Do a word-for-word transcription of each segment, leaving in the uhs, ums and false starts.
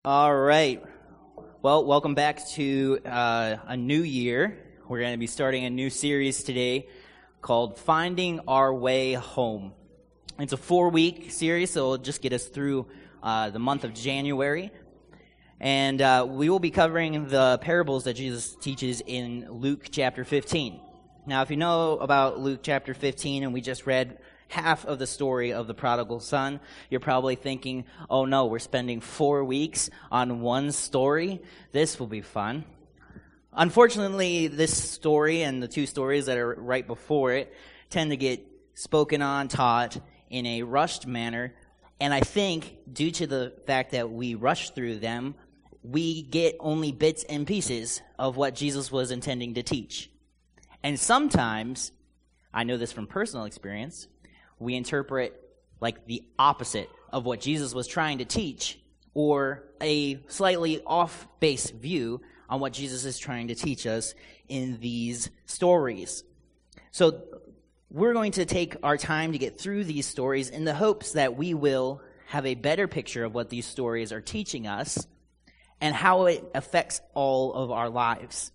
All right. Well, welcome back to uh, a new year. We're going to be starting a new series today called Finding Our Way Home. It's a four-week series, so it'll just get us through uh, the month of January. And uh, we will be covering the parables that Jesus teaches in Luke chapter fifteen. Now, if you know about Luke chapter fifteen, and we just read half of the story of the prodigal son, you're probably thinking, oh no, we're spending four weeks on one story. This will be fun. Unfortunately, this story and the two stories that are right before it tend to get spoken on, taught in a rushed manner. And I think due to the fact that we rush through them, we get only bits and pieces of what Jesus was intending to teach. And sometimes, I know this from personal experience, we interpret like the opposite of what Jesus was trying to teach, or a slightly off-base view on what Jesus is trying to teach us in these stories. So we're going to take our time to get through these stories in the hopes that we will have a better picture of what these stories are teaching us and how it affects all of our lives.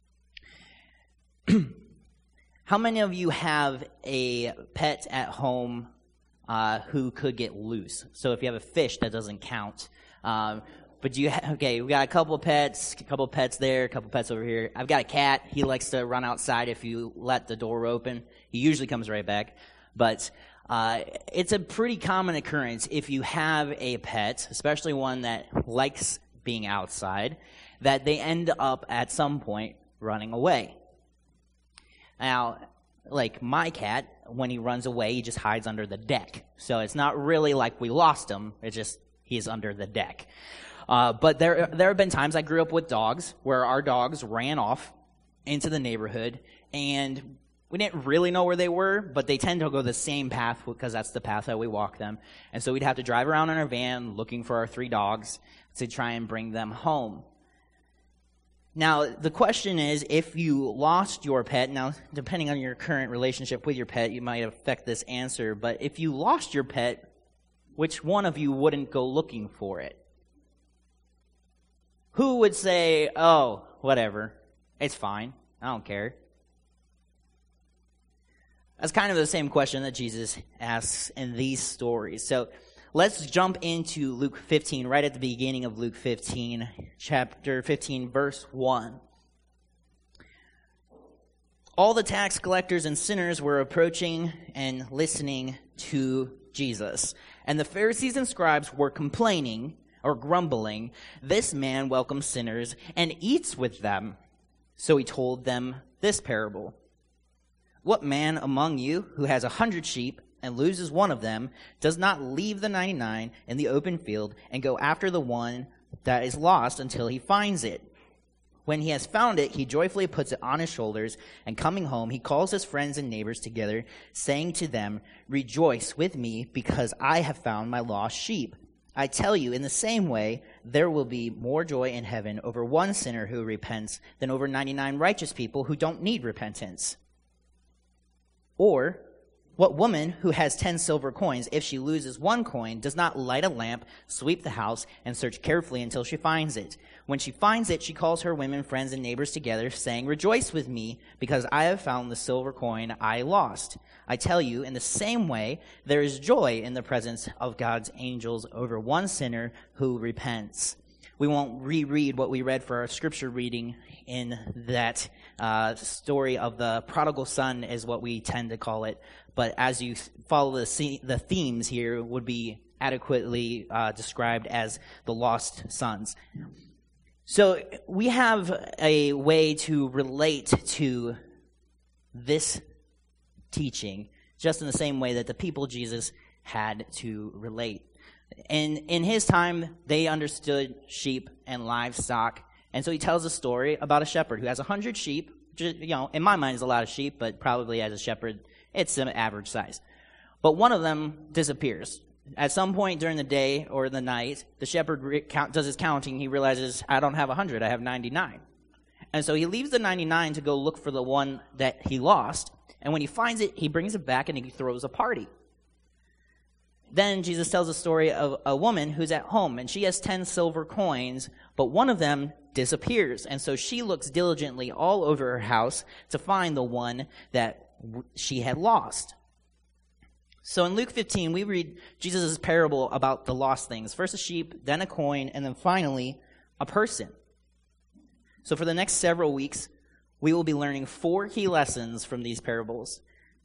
How many of you have a pet at home uh, who could get loose? So if you have a fish, that doesn't count. Um, but do you ha- okay, we got a couple of pets, a couple of pets there, a couple of pets over here. I've got a cat. He likes to run outside if you let the door open. He usually comes right back. But uh, it's a pretty common occurrence if you have a pet, especially one that likes being outside, that they end up at some point running away. Now, like my cat, when he runs away, he just hides under the deck. So it's not really like we lost him. It's just he's under the deck. Uh, but there there have been times I grew up with dogs where our dogs ran off into the neighborhood, and we didn't really know where they were, but they tend to go the same path because that's the path that we walk them. And so we'd have to drive around in our van looking for our three dogs to try and bring them home. Now, the question is, if you lost your pet, now, depending on your current relationship with your pet, you might affect this answer, but if you lost your pet, which one of you wouldn't go looking for it? Who would say, oh, whatever, it's fine, I don't care? That's kind of the same question that Jesus asks in these stories. So let's jump into Luke fifteen, right at the beginning of Luke fifteen, chapter fifteen, verse one. All the tax collectors and sinners were approaching and listening to Jesus. And the Pharisees and scribes were complaining or grumbling, "This man welcomes sinners and eats with them." So he told them this parable. "What man among you who has a hundred sheep and loses one of them does not leave the ninety-nine in the open field and go after the one that is lost until he finds it? When he has found it, he joyfully puts it on his shoulders, and coming home, he calls his friends and neighbors together, saying to them, 'Rejoice with me, because I have found my lost sheep.' I tell you, in the same way, there will be more joy in heaven over one sinner who repents than over ninety-nine righteous people who don't need repentance. Or, what woman who has ten silver coins, if she loses one coin, does not light a lamp, sweep the house, and search carefully until she finds it? When she finds it, she calls her women, friends, and neighbors together, saying, 'Rejoice with me, because I have found the silver coin I lost.' I tell you, in the same way, there is joy in the presence of God's angels over one sinner who repents." We won't reread what we read for our scripture reading in that uh, story of the prodigal son, is what we tend to call it. But as you follow the the themes here, would be adequately uh, described as the lost sons. So we have a way to relate to this teaching just in the same way that the people Jesus had to relate. And in his time, they understood sheep and livestock. And so he tells a story about a shepherd who has a hundred sheep, which, you know, in my mind is a lot of sheep, but probably as a shepherd, it's an average size. But one of them disappears. At some point during the day or the night, the shepherd re- count, does his counting. He realizes, I don't have a hundred, I have ninety-nine. And so he leaves the ninety-nine to go look for the one that he lost. And when he finds it, he brings it back and he throws a party. Then Jesus tells a story of a woman who's at home, and she has ten silver coins, but one of them disappears. And so she looks diligently all over her house to find the one that she had lost. So in Luke fifteen, we read Jesus' parable about the lost things. First a sheep, then a coin, and then finally a person. So for the next several weeks, we will be learning four key lessons from these parables.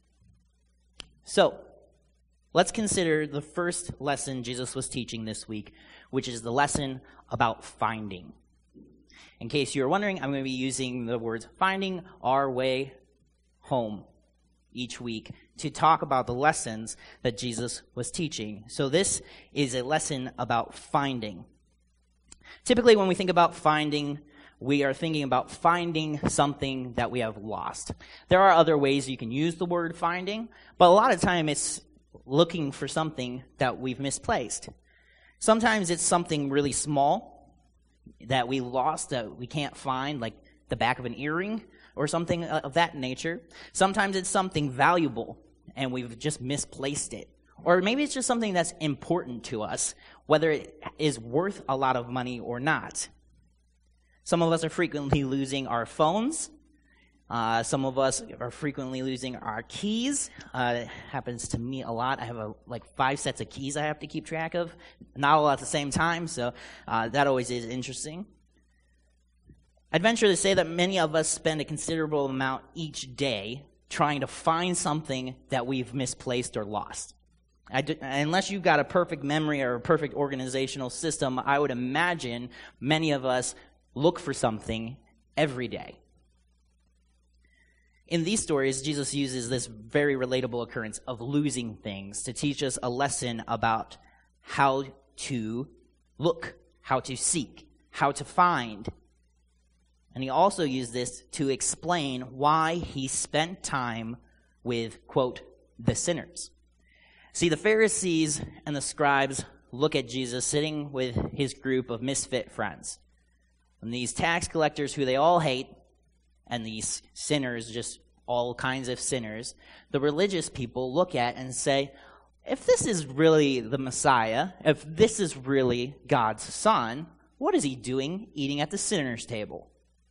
So let's consider the first lesson Jesus was teaching this week, which is the lesson about finding. In case you're wondering, I'm going to be using the words finding our way home each week to talk about the lessons that Jesus was teaching. So this is a lesson about finding. Typically, when we think about finding, we are thinking about finding something that we have lost. There are other ways you can use the word finding, but a lot of time it's looking for something that we've misplaced. Sometimes it's something really small that we lost that we can't find, like the back of an earring or something of that nature. Sometimes it's something valuable and we've just misplaced it. Or maybe it's just something that's important to us, whether it is worth a lot of money or not. Some of us are frequently losing our phones. Uh, some of us are frequently losing our keys. Uh, it happens to me a lot. I have a, like five sets of keys I have to keep track of. Not all at the same time, so uh, that always is interesting. I'd venture to say that many of us spend a considerable amount each day trying to find something that we've misplaced or lost. I do, unless you've got a perfect memory or a perfect organizational system, I would imagine many of us look for something every day. In these stories, Jesus uses this very relatable occurrence of losing things to teach us a lesson about how to look, how to seek, how to find. And he also used this to explain why he spent time with, quote, the sinners. See, the Pharisees and the scribes look at Jesus sitting with his group of misfit friends. And these tax collectors who they all hate, and these sinners, just all kinds of sinners, the religious people look at and say, if this is really the Messiah, if this is really God's son, what is he doing eating at the sinner's table?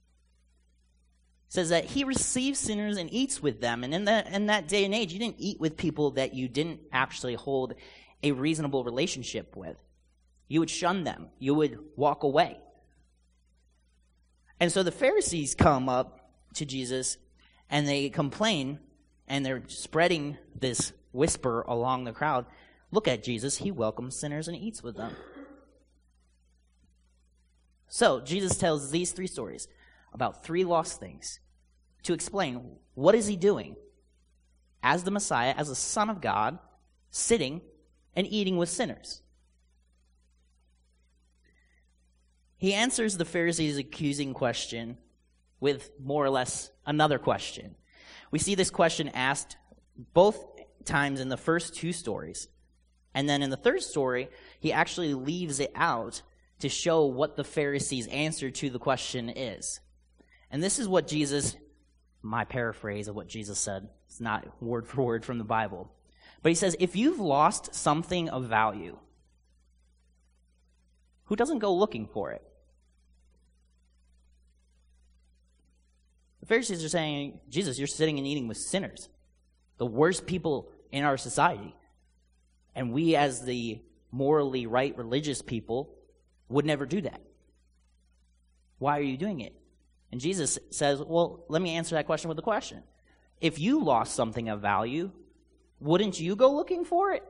It says that he receives sinners and eats with them. And in that, in that day and age, you didn't eat with people that you didn't actually hold a reasonable relationship with. You would shun them. You would walk away. And so the Pharisees come up to Jesus and they complain, and they're spreading this whisper along the crowd. Look at Jesus. He welcomes sinners and eats with them. So Jesus tells these three stories about three lost things to explain what is he doing as the Messiah, as the Son of God, sitting and eating with sinners. He answers the Pharisees' accusing question with more or less another question. We see this question asked both times in the first two stories. And then in the third story, he actually leaves it out to show what the Pharisees' answer to the question is. And this is what Jesus, my paraphrase of what Jesus said, it's not word for word from the Bible. But he says, if you've lost something of value, who doesn't go looking for it? The Pharisees are saying, Jesus, you're sitting and eating with sinners, the worst people in our society. And we as the morally right religious people would never do that. Why are you doing it? And Jesus says, well, let me answer that question with a question. If you lost something of value, wouldn't you go looking for it?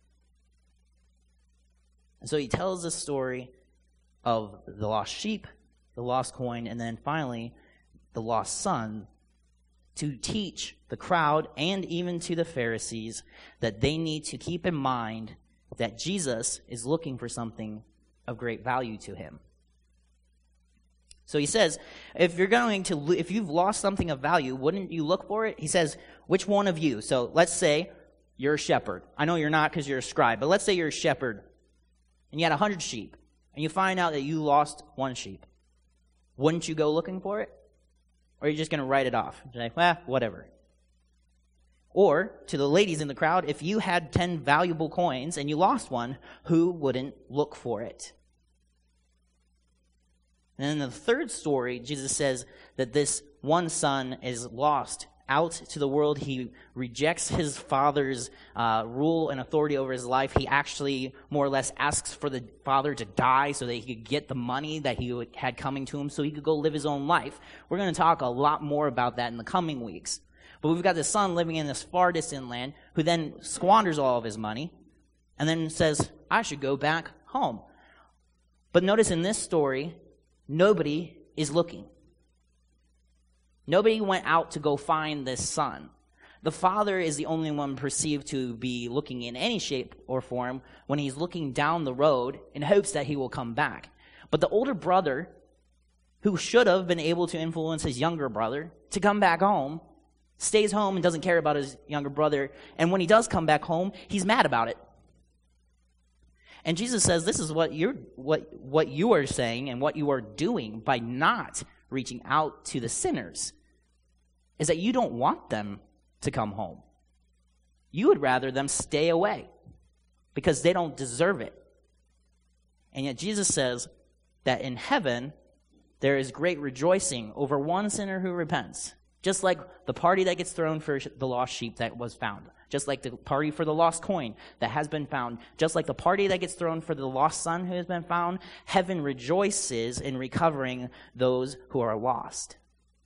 And so he tells the story of the lost sheep, the lost coin, and then finally the lost son, to teach the crowd and even to the Pharisees that they need to keep in mind that Jesus is looking for something of great value to him. So he says, if you're going to, if you've lost something of value, wouldn't you look for it? He says, which one of you? So let's say you're a shepherd. I know you're not because you're a scribe, but let's say you're a shepherd and you had a hundred sheep and you find out that you lost one sheep. Wouldn't you go looking for it? Or are you just going to write it off? You're like, well, whatever. Or, to the ladies in the crowd, if you had ten valuable coins and you lost one, who wouldn't look for it? And in the third story, Jesus says that this one son is lost out to the world. He rejects his father's uh, rule and authority over his life. He actually more or less asks for the father to die so that he could get the money that he had coming to him so he could go live his own life. We're going to talk a lot more about that in the coming weeks. But we've got this son living in this far distant land who then squanders all of his money and then says, I should go back home. But notice in this story, nobody is looking. Nobody went out to go find this son. The father is the only one perceived to be looking in any shape or form when he's looking down the road in hopes that he will come back. But the older brother, who should have been able to influence his younger brother to come back home, stays home and doesn't care about his younger brother. And when he does come back home, he's mad about it. And Jesus says, this is what you're, what, what you are saying and what you are doing by not reaching out to the sinners, is that you don't want them to come home. You would rather them stay away because they don't deserve it. And yet Jesus says that in heaven, there is great rejoicing over one sinner who repents. Just like the party that gets thrown for the lost sheep that was found. Just like the party for the lost coin that has been found. Just like the party that gets thrown for the lost son who has been found. Heaven rejoices in recovering those who are lost.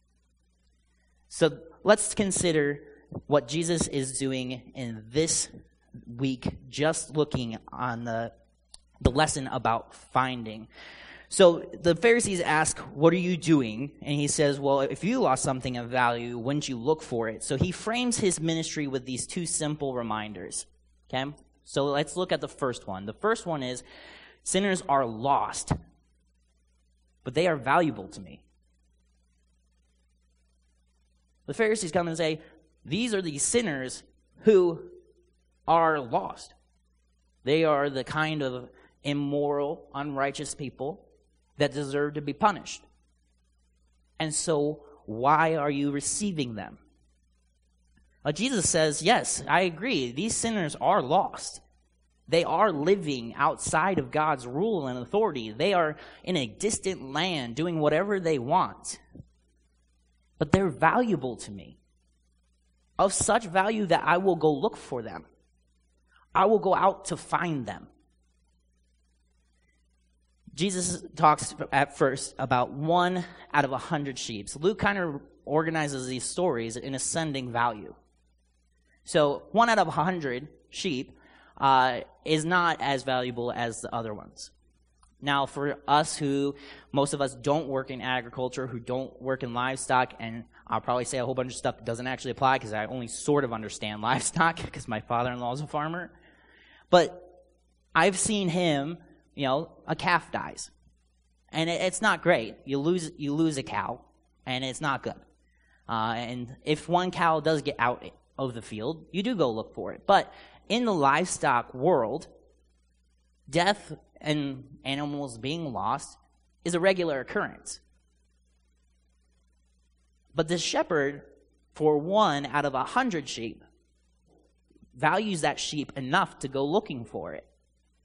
So let's consider what Jesus is doing in this week, just looking on the, the lesson about finding. So the Pharisees ask, what are you doing? And he says, well, if you lost something of value, wouldn't you look for it? So he frames his ministry with these two simple reminders. Okay? So let's look at the first one. The first one is, sinners are lost, but they are valuable to me. The Pharisees come and say, these are the sinners who are lost. They are the kind of immoral, unrighteous people that deserve to be punished. And so, why are you receiving them? Well, Jesus says, yes, I agree. These sinners are lost. They are living outside of God's rule and authority. They are in a distant land doing whatever they want. But they're valuable to me. Of such value that I will go look for them. I will go out to find them. Jesus talks at first about one out of a hundred sheep. So Luke kind of organizes these stories in ascending value. So one out of a hundred sheep uh, is not as valuable as the other ones. Now, for us who, most of us don't work in agriculture, who don't work in livestock, and I'll probably say a whole bunch of stuff that doesn't actually apply because I only sort of understand livestock because my father-in-law is a farmer. But I've seen him, you know, a calf dies. And it, it's not great. You lose you lose a cow, and it's not good. Uh, and if one cow does get out of the field, you do go look for it. But in the livestock world, death and animals being lost is a regular occurrence. But the shepherd, for one out of a hundred sheep, values that sheep enough to go looking for it.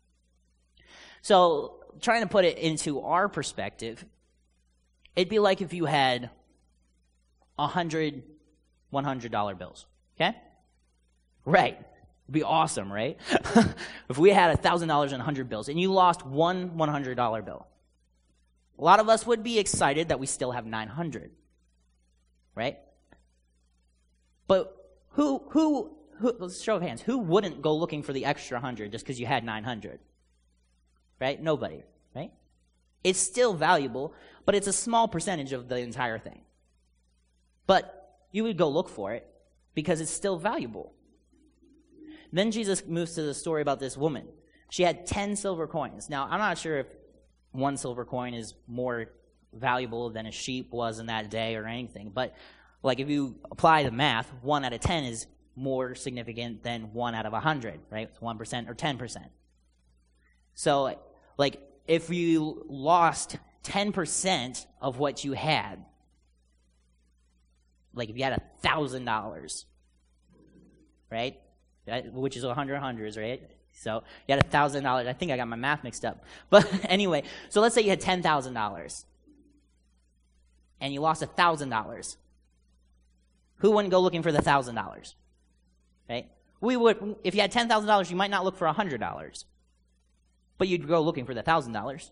So, trying to put it into our perspective, it'd be like if you had a hundred one hundred dollar bills, okay? Right. It'd be awesome, right? If we had one thousand dollars in one hundred bills and you lost one one hundred dollar bill, a lot of us would be excited that we still have nine hundred, right? But who, who, who, let's show of hands, who wouldn't go looking for the extra one hundred just because you had nine hundred? Right? Nobody, right? It's still valuable, but it's a small percentage of the entire thing. But you would go look for it because it's still valuable. Then Jesus moves to the story about this woman. She had ten silver coins. Now, I'm not sure if one silver coin is more valuable than a sheep was in that day or anything, but like if you apply the math, one out of ten is more significant than one out of a hundred, right? It's one percent or ten percent. So, like, if you lost ten percent of what you had, like if you had one thousand dollars, right? That, which is a hundred hundreds, right? So you had a thousand dollars. I think I got my math mixed up. But anyway, so let's say you had ten thousand dollars and you lost a thousand dollars. Who wouldn't go looking for the thousand dollars? Right? We would, if you had ten thousand dollars, you might not look for a hundred dollars, but you'd go looking for the thousand dollars.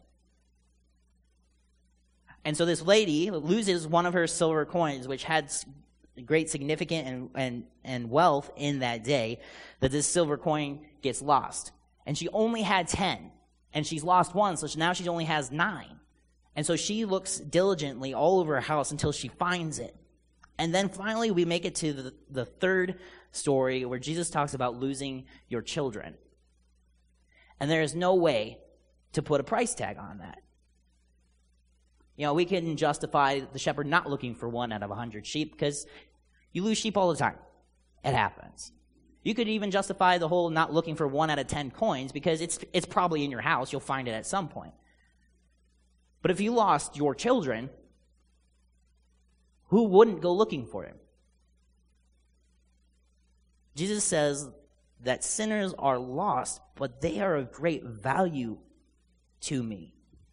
And so this lady loses one of her silver coins, which had great significance and, and, and wealth in that day, that this silver coin gets lost. And she only had ten, and she's lost one, so now she only has nine. And so she looks diligently all over her house until she finds it. And then finally we make it to the, the third story where Jesus talks about losing your children. And there is no way to put a price tag on that. You know, we can justify the shepherd not looking for one out of a hundred sheep because you lose sheep all the time. It happens. You could even justify the whole not looking for one out of ten coins because it's it's probably in your house. You'll find it at some point. But if you lost your children, who wouldn't go looking for him? Jesus says that sinners are lost, but they are of great value to me.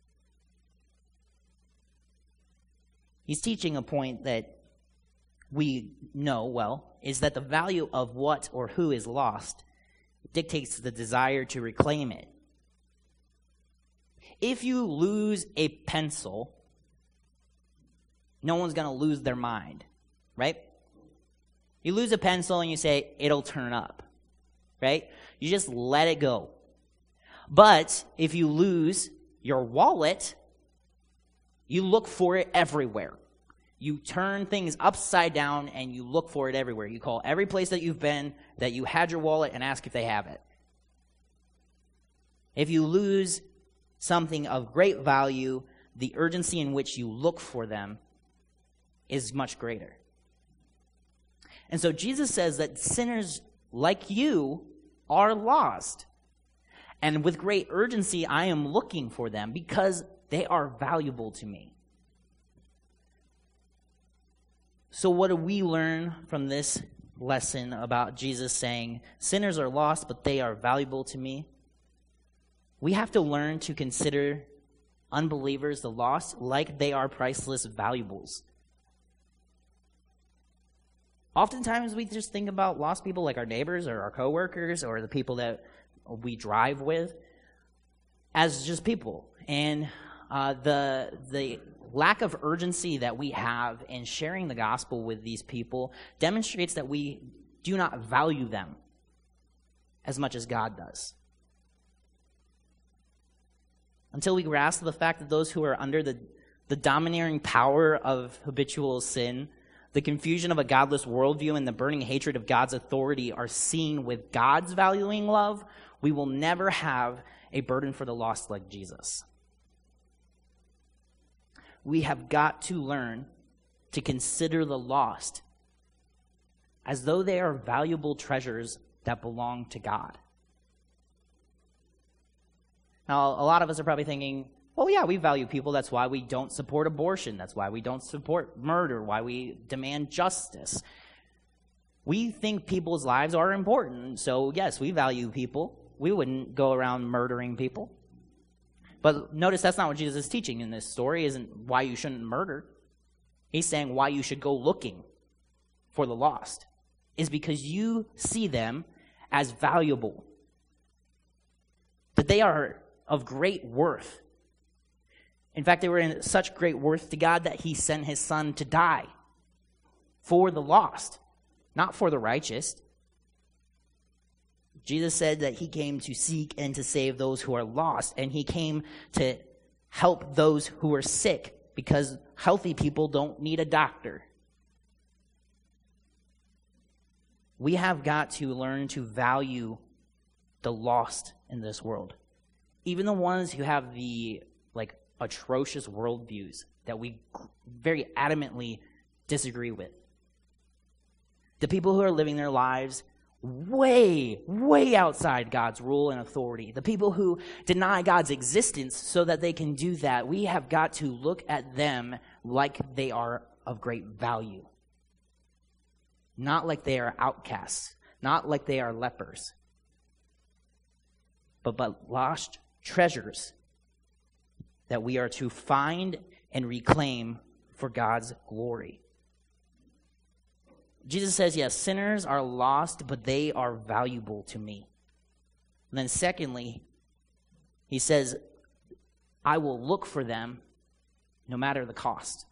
He's teaching a point that we know well, is that the value of what or who is lost dictates the desire to reclaim it. If you lose a pencil, no one's going to lose their mind, right? You lose a pencil and you say, it'll turn up, right? You just let it go. But if you lose your wallet, you look for it everywhere. You turn things upside down and you look for it everywhere. You call every place that you've been that you had your wallet and ask if they have it. If you lose something of great value, the urgency in which you look for them is much greater. And so Jesus says that sinners like you are lost. And with great urgency, I am looking for them because they are valuable to me. So what do we learn from this lesson about Jesus saying, sinners are lost, but they are valuable to me? We have to learn to consider unbelievers, the lost, like they are priceless valuables. Oftentimes we just think about lost people like our neighbors or our coworkers or the people that we drive with as just people. And uh, the the lack of urgency that we have in sharing the gospel with these people demonstrates that we do not value them as much as God does. Until we grasp the fact that those who are under the, the domineering power of habitual sin, the confusion of a godless worldview, and the burning hatred of God's authority are seen with God's valuing love, we will never have a burden for the lost like Jesus. We have got to learn to consider the lost as though they are valuable treasures that belong to God. Now, a lot of us are probably thinking, well, yeah, we value people. That's why we don't support abortion. That's why we don't support murder, why we demand justice. We think people's lives are important. So, yes, we value people. We wouldn't go around murdering people. But notice that's not what Jesus is teaching in this story, isn't why you shouldn't murder. He's saying why you should go looking for the lost is because you see them as valuable, that they are of great worth. In fact, they were in such great worth to God that he sent his son to die for the lost, not for the righteous. Jesus said that he came to seek and to save those who are lost, and he came to help those who are sick because healthy people don't need a doctor. We have got to learn to value the lost in this world. Even the ones who have the like atrocious worldviews that we very adamantly disagree with. The people who are living their lives way, way outside God's rule and authority. The people who deny God's existence so that they can do that. We have got to look at them like they are of great value. Not like they are outcasts. not like they are lepers, but but lost treasures that we are to find and reclaim for God's glory. Jesus says, yes, sinners are lost, but they are valuable to me. And then secondly, he says, I will look for them no matter the cost.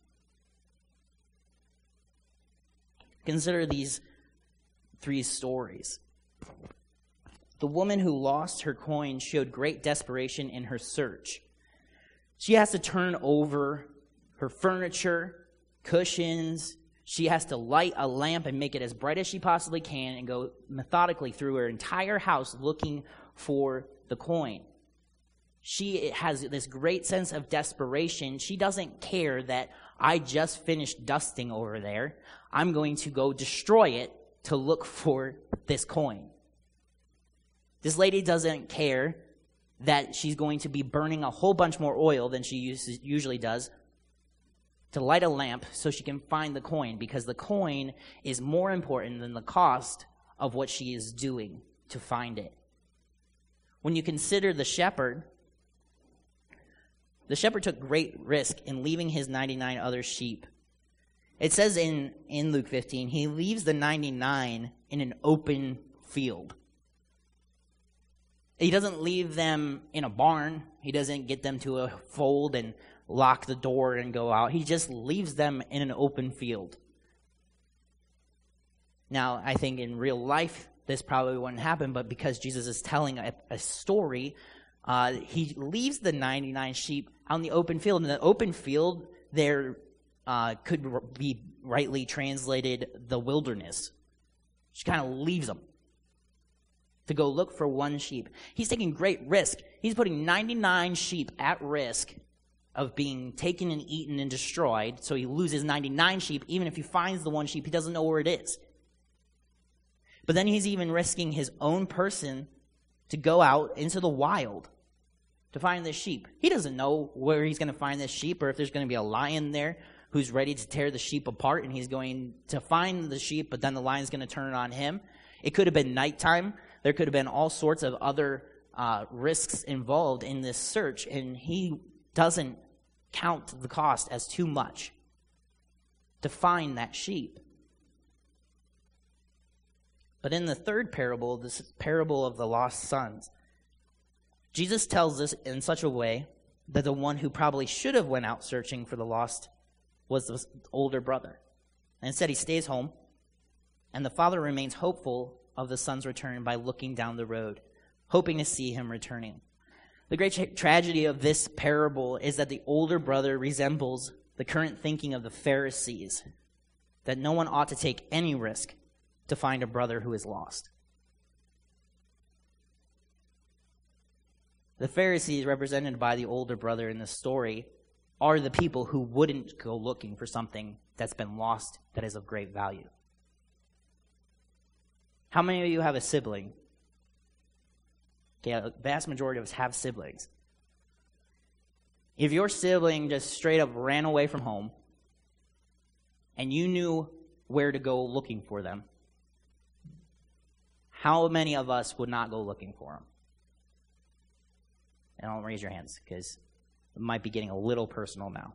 Consider these three stories. The woman who lost her coin showed great desperation in her search. She has to turn over her furniture, cushions. She has to light a lamp and make it as bright as she possibly can and go methodically through her entire house looking for the coin. She has this great sense of desperation. She doesn't care that I just finished dusting over there. I'm going to go destroy it to look for this coin. This lady doesn't care that she's going to be burning a whole bunch more oil than she usually does to light a lamp so she can find the coin, because the coin is more important than the cost of what she is doing to find it. When you consider the shepherd, the shepherd took great risk in leaving his ninety-nine other sheep. It says in, in Luke fifteen, he leaves the ninety-nine in an open field. He doesn't leave them in a barn. He doesn't get them to a fold and lock the door and go out. He just leaves them in an open field. Now, I think in real life, this probably wouldn't happen, but because Jesus is telling a, a story, uh, he leaves the ninety-nine sheep out in the open field. In the open field, there uh, could be rightly translated the wilderness. She kind of leaves them to go look for one sheep. He's taking great risk. He's putting ninety-nine sheep at risk of being taken and eaten and destroyed, so he loses ninety-nine sheep. Even if he finds the one sheep, he doesn't know where it is. But then he's even risking his own person to go out into the wild to find this sheep. He doesn't know where he's going to find this sheep, or if there's going to be a lion there who's ready to tear the sheep apart, and he's going to find the sheep, but then the lion's going to turn on him. It could have been nighttime. There could have been all sorts of other uh, risks involved in this search, and he doesn't count the cost as too much to find that sheep. But in the third parable, this parable of the lost sons, Jesus tells us in such a way that the one who probably should have went out searching for the lost was the older brother. And instead he stays home, and the father remains hopeful of the son's return by looking down the road, hoping to see him returning. The great tra- tragedy of this parable is that the older brother resembles the current thinking of the Pharisees, that no one ought to take any risk to find a brother who is lost. The Pharisees, represented by the older brother in this story, are the people who wouldn't go looking for something that's been lost that is of great value. How many of you have a sibling? Okay, a vast majority of us have siblings. If your sibling just straight up ran away from home and you knew where to go looking for them, how many of us would not go looking for them? And don't raise your hands, because it might be getting a little personal now.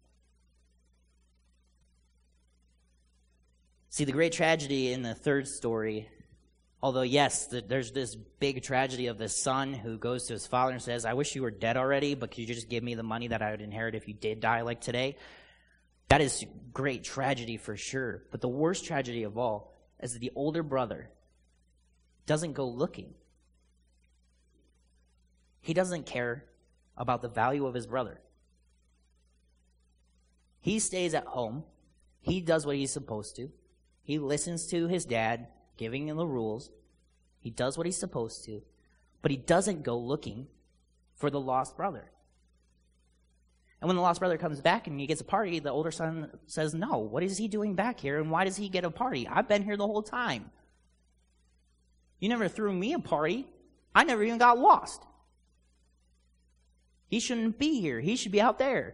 See, the great tragedy in the third story, although yes, the, there's this big tragedy of the son who goes to his father and says, I wish you were dead already, but could you just give me the money that I would inherit if you did die like today? That is great tragedy for sure. But the worst tragedy of all is that the older brother doesn't go looking. He doesn't care about the value of his brother. He stays at home. He does what he's supposed to. He listens to his dad giving him the rules. He does what he's supposed to. But he doesn't go looking for the lost brother. And when the lost brother comes back and he gets a party, the older son says, no, what is he doing back here, and why does he get a party? I've been here the whole time. You never threw me a party. I never even got lost. He shouldn't be here. He should be out there.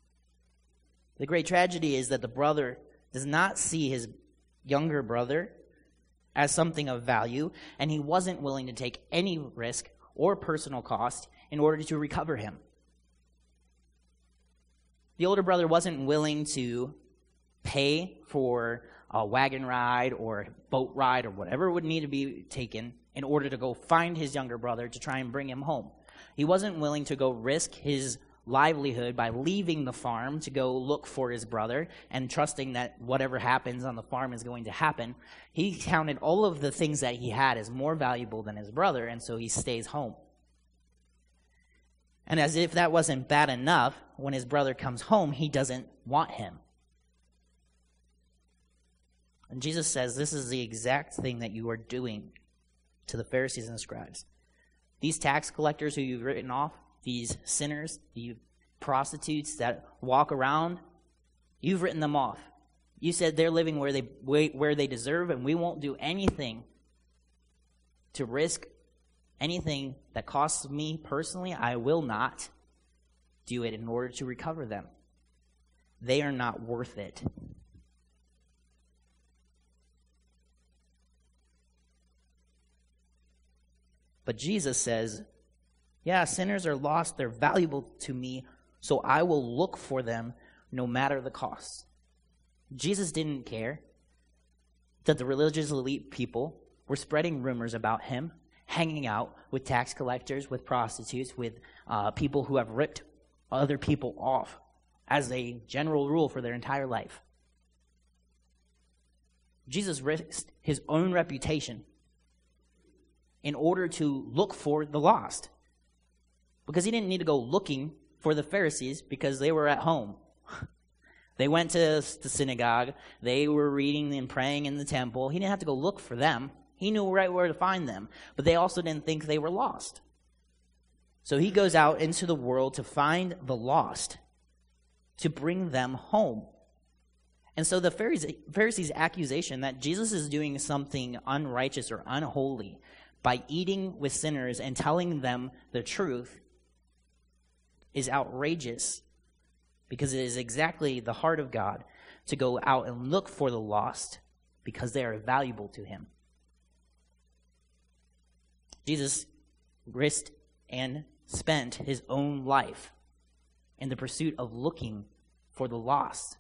The great tragedy is that the brother does not see his younger brother as something of value, and he wasn't willing to take any risk or personal cost in order to recover him. The older brother wasn't willing to pay for a wagon ride or a boat ride or whatever would need to be taken in order to go find his younger brother to try and bring him home. He wasn't willing to go risk his livelihood by leaving the farm to go look for his brother and trusting that whatever happens on the farm is going to happen. He counted all of the things that he had as more valuable than his brother, and so he stays home. And as if that wasn't bad enough, when his brother comes home, he doesn't want him. And Jesus says this is the exact thing that you are doing to the Pharisees and the scribes. These tax collectors who you've written off, these sinners, these prostitutes that walk around, you've written them off. You said they're living where they where they deserve, and we won't do anything to risk anything that costs me personally. I will not do it in order to recover them. They are not worth it. But Jesus says, yeah, sinners are lost. They're valuable to me, so I will look for them no matter the cost. Jesus didn't care that the religious elite people were spreading rumors about him, hanging out with tax collectors, with prostitutes, with uh, people who have ripped other people off as a general rule for their entire life. Jesus risked his own reputation in order to look for the lost. Because he didn't need to go looking for the Pharisees because they were at home. They went to the synagogue. They were reading and praying in the temple. He didn't have to go look for them. He knew right where to find them. But they also didn't think they were lost. So he goes out into the world to find the lost, to bring them home. And so the Pharisees, Pharisees' accusation that Jesus is doing something unrighteous or unholy by eating with sinners and telling them the truth is outrageous, because it is exactly the heart of God to go out and look for the lost because they are valuable to him. Jesus risked and spent his own life in the pursuit of looking for the lost.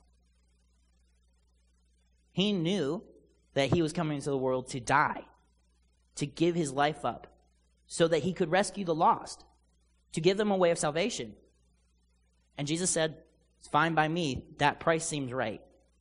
He knew that he was coming into the world to die, to give his life up, so that he could rescue the lost, to give them a way of salvation. And Jesus said, it's fine by me. That price seems right.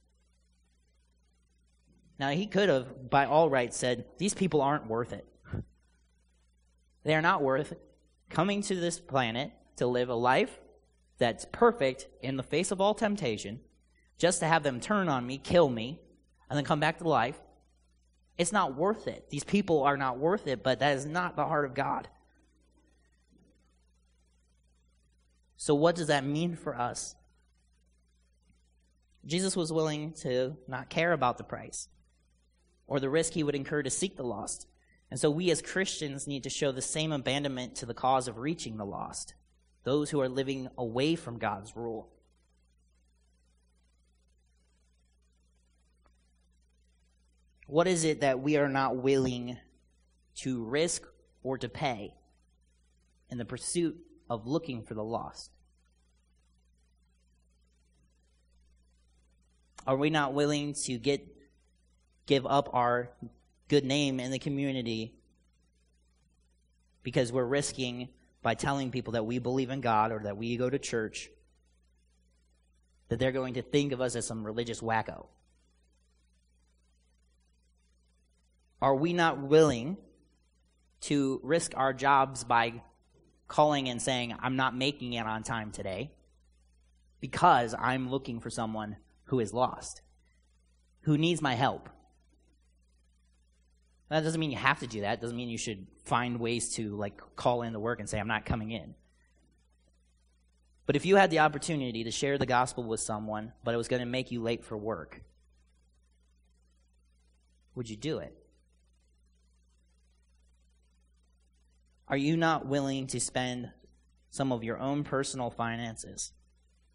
Now, he could have, by all rights, said, these people aren't worth it. They are not worth coming to this planet to live a life that's perfect in the face of all temptation, just to have them turn on me, kill me, and then come back to life. It's not worth it. These people are not worth it, but that is not the heart of God. So what does that mean for us? Jesus was willing to not care about the price or the risk he would incur to seek the lost. And so we as Christians need to show the same abandonment to the cause of reaching the lost, those who are living away from God's rule. What is it that we are not willing to risk or to pay in the pursuit of looking for the lost? Are we not willing to get give up our good name in the community because we're risking, by telling people that we believe in God or that we go to church, that they're going to think of us as some religious wacko? Are we not willing to risk our jobs by calling and saying, I'm not making it on time today because I'm looking for someone who is lost, who needs my help? That doesn't mean you have to do that. It doesn't mean you should find ways to like call in to work and say, I'm not coming in. But if you had the opportunity to share the gospel with someone, but it was going to make you late for work, would you do it? Are you not willing to spend some of your own personal finances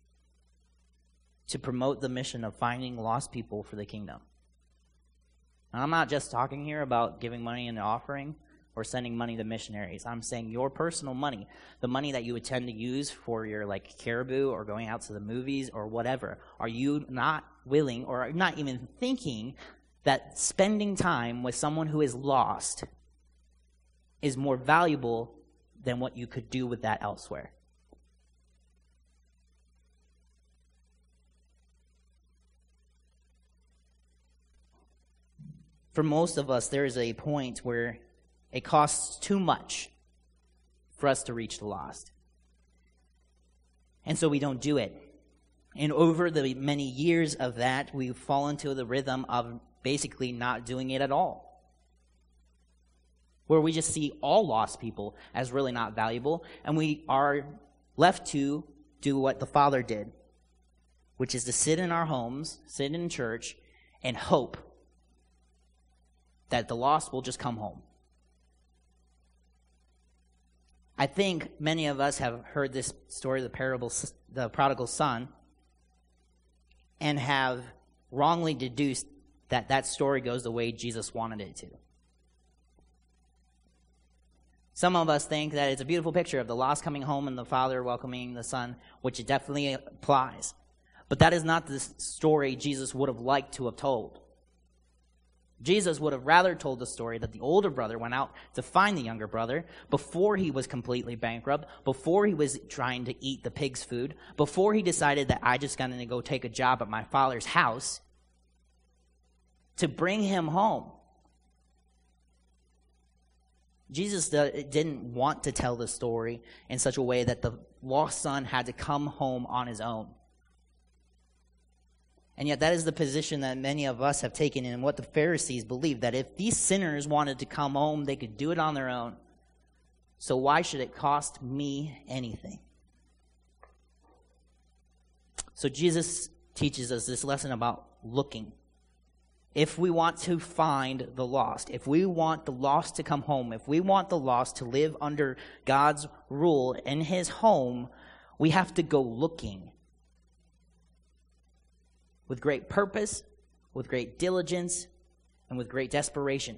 to promote the mission of finding lost people for the kingdom? And I'm not just talking here about giving money in the offering or sending money to missionaries. I'm saying your personal money, the money that you would tend to use for your like Caribou or going out to the movies or whatever. Are you not willing or not even thinking that spending time with someone who is lost is more valuable than what you could do with that elsewhere? For most of us, there is a point where it costs too much for us to reach the lost. And so we don't do it. And over the many years of that, we fall into the rhythm of basically not doing it at all. Where we just see all lost people as really not valuable, and we are left to do what the Father did, which is to sit in our homes, sit in church, and hope that the lost will just come home. I think many of us have heard this story, the parable, the prodigal son, and have wrongly deduced that that story goes the way Jesus wanted it to. Some of us think that it's a beautiful picture of the lost coming home and the father welcoming the son, which it definitely applies. But that is not the story Jesus would have liked to have told. Jesus would have rather told the story that the older brother went out to find the younger brother before he was completely bankrupt, before he was trying to eat the pig's food, before he decided that I just got to go take a job at my father's house, to bring him home. Jesus didn't want to tell the story in such a way that the lost son had to come home on his own. And yet that is the position that many of us have taken and what the Pharisees believed, that if these sinners wanted to come home, they could do it on their own. So why should it cost me anything? So Jesus teaches us this lesson about looking. If we want to find the lost, if we want the lost to come home, if we want the lost to live under God's rule in his home, we have to go looking. With great purpose, with great diligence, and with great desperation.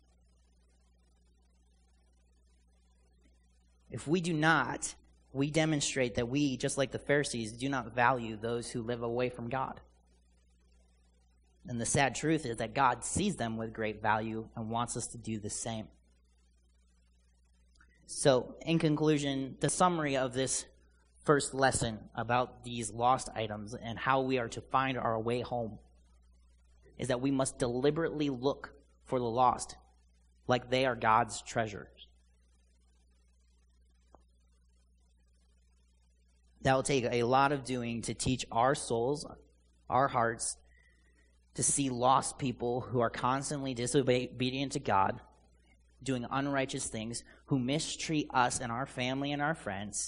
If we do not, we demonstrate that we, just like the Pharisees, do not value those who live away from God. And the sad truth is that God sees them with great value and wants us to do the same. So, in conclusion, the summary of this first lesson about these lost items and how we are to find our way home is that we must deliberately look for the lost like they are God's treasures. That will take a lot of doing to teach our souls, our hearts, to see lost people who are constantly disobedient to God, doing unrighteous things, who mistreat us and our family and our friends,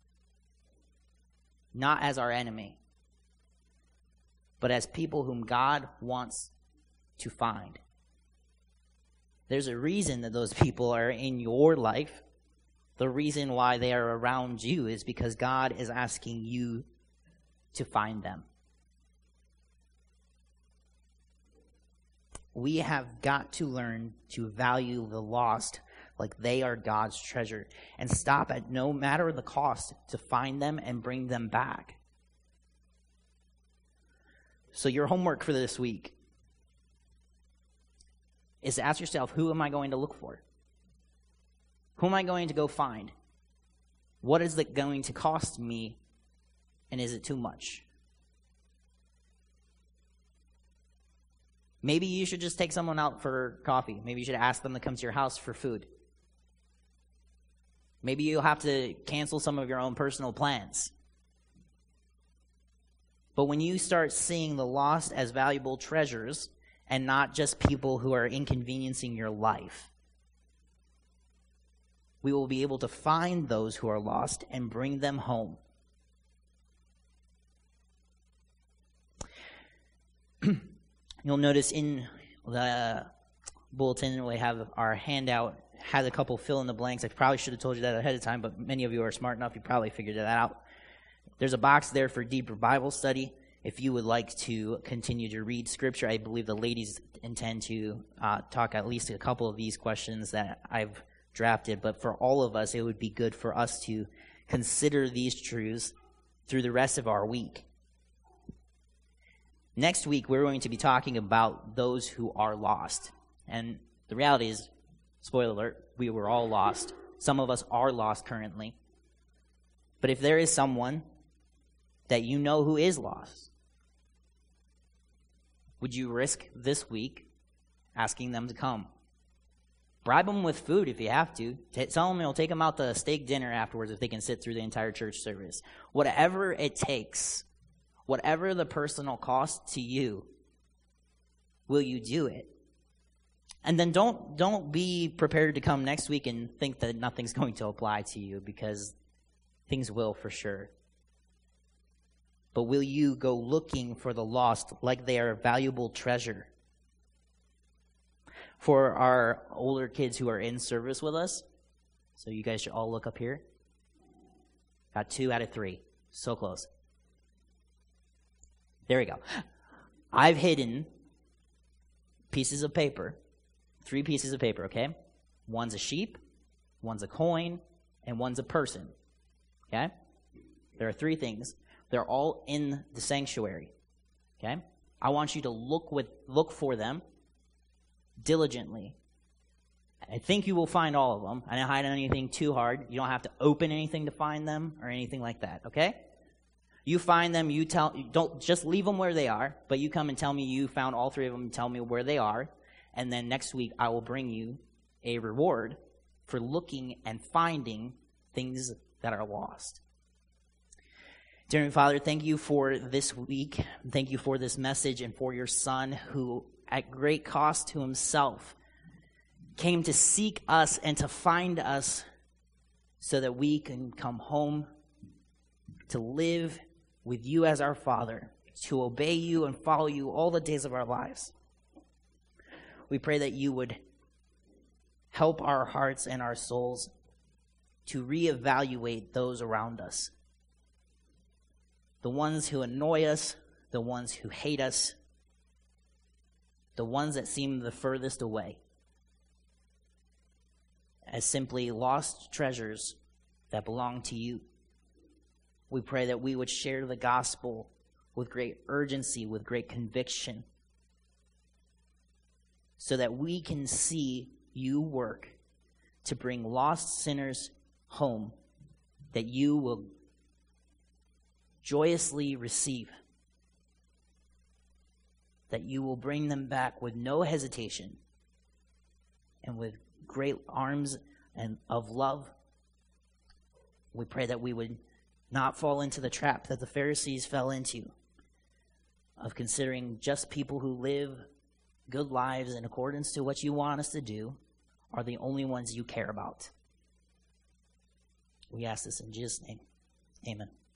not as our enemy, but as people whom God wants to find. There's a reason that those people are in your life. The reason why they are around you is because God is asking you to find them. We have got to learn to value the lost like they are God's treasure, and stop at no matter the cost to find them and bring them back. So your homework for this week is to ask yourself, who am I going to look for? Who am I going to go find? What is it going to cost me, and is it too much? Maybe you should just take someone out for coffee. Maybe you should ask them to come to your house for food. Maybe you'll have to cancel some of your own personal plans. But when you start seeing the lost as valuable treasures and not just people who are inconveniencing your life, we will be able to find those who are lost and bring them home. You'll notice in the bulletin we have our handout has a couple fill in the blanks. I probably should have told you that ahead of time, but many of you are smart enough, you probably figured that out. There's a box there for deeper Bible study. if you would like to continue to read Scripture, I believe the ladies intend to uh, talk at least a couple of these questions that I've drafted. But for all of us, it would be good for us to consider these truths through the rest of our week. Next week, we're going to be talking about those who are lost. And the reality is, spoiler alert, we were all lost. Some of us are lost currently. But if there is someone that you know who is lost, would you risk this week asking them to come? Bribe them with food if you have to. Tell them you'll take them out to a steak dinner afterwards if they can sit through the entire church service. Whatever it takes, whatever the personal cost to you, will you do it? And then don't don't be prepared to come next week and think that nothing's going to apply to you, because things will for sure. But will you go looking for the lost like they are a valuable treasure? For our older kids who are in service with us, so you guys should all look up here. Got two out of three. So close. There we go. I've hidden pieces of paper. Three pieces of paper, okay? One's a sheep, one's a coin, and one's a person. Okay? There are three things. They're all in the sanctuary. Okay? I want you to look with look for them diligently. I think you will find all of them. I didn't hide anything too hard. You don't have to open anything to find them or anything like that, okay? You find them, you tell, don't just leave them where they are, but you come and tell me you found all three of them and tell me where they are, and then next week I will bring you a reward for looking and finding things that are lost. Dear Heavenly Father, thank you for this week. Thank you for this message and for your Son who, at great cost to himself, came to seek us and to find us so that we can come home to live with you as our Father, to obey you and follow you all the days of our lives. We pray that you would help our hearts and our souls to reevaluate those around us. The ones who annoy us, the ones who hate us, the ones that seem the furthest away, as simply lost treasures that belong to you. We pray that we would share the gospel with great urgency, with great conviction, so that we can see you work to bring lost sinners home, that you will joyously receive, that you will bring them back with no hesitation and with great arms and of love. We pray that we would not fall into the trap that the Pharisees fell into, of considering just people who live good lives in accordance to what you want us to do are the only ones you care about. We ask this in Jesus' name. Amen.